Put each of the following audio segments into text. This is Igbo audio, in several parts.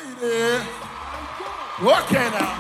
Okay now.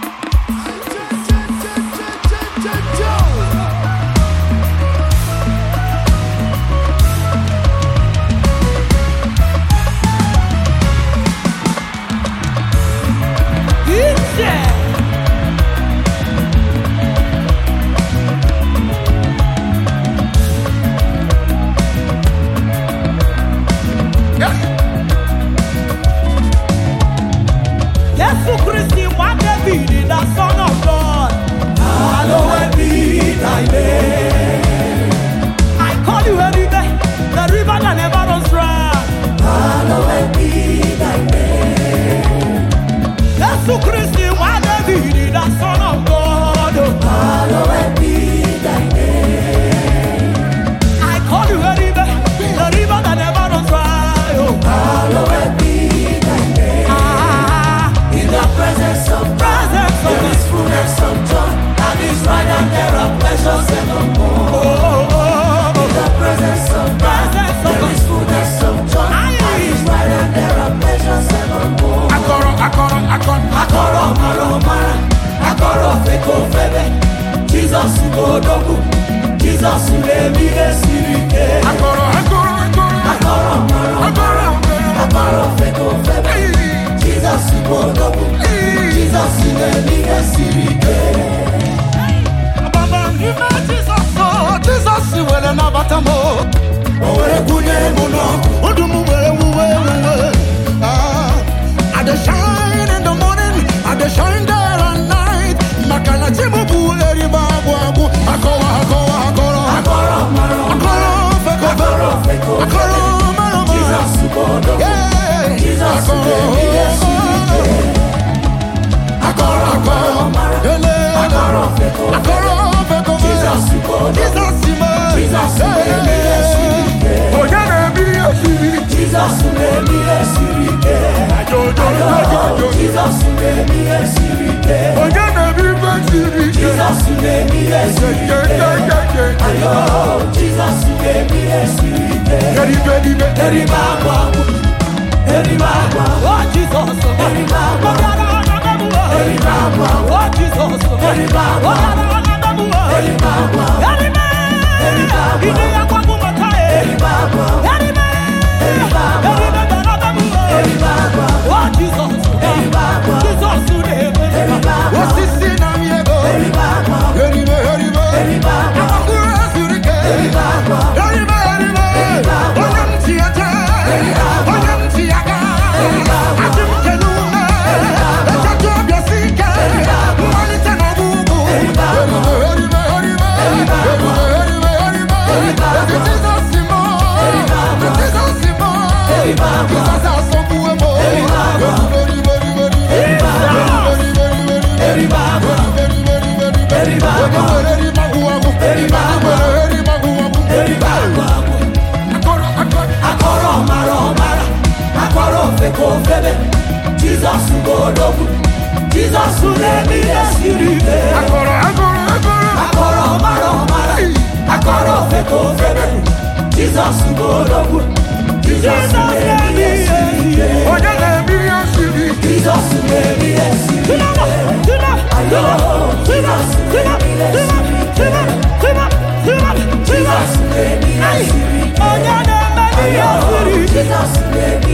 Jesus let me esirike. Akoro feko febe. Jesus ubodogu. Jesus let me esirike. Baba ima Jesus wele na batamo. Owere kunye muno. Odumu we. I dey shine in the morning, I dey shine there at night. Makana chimu buleri babu. Jesus ubodogu. Jesus let me esirike. Akoro feko. Jesus ubodogu. Jesus let me esirike. Jesus let me esirike. Jesus let me esirike. Jesus let me esirike. Ayo, Jesus let me esirike. Eribagwa. Oh Jesus, Eribagwa. oh Jesus, Eribagwa. Eribagwa. Jesus ubodogu. Jesus let me esirike. Akoro mara. Akoro feko febe. Jesus ubodogu. Jesus let me esirike. Jesus let me esirike. Ayo, Jesus let me esirike. Jesus let me esirike. Ayo, Jesus let me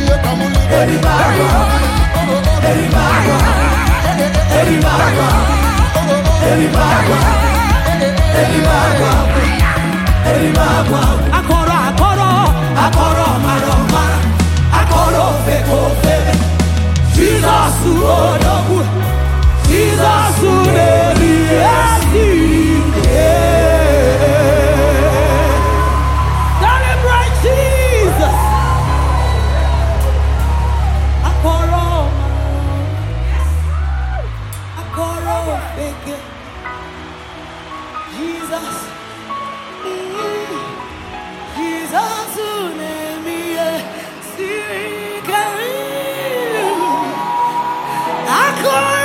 Eribagwa. I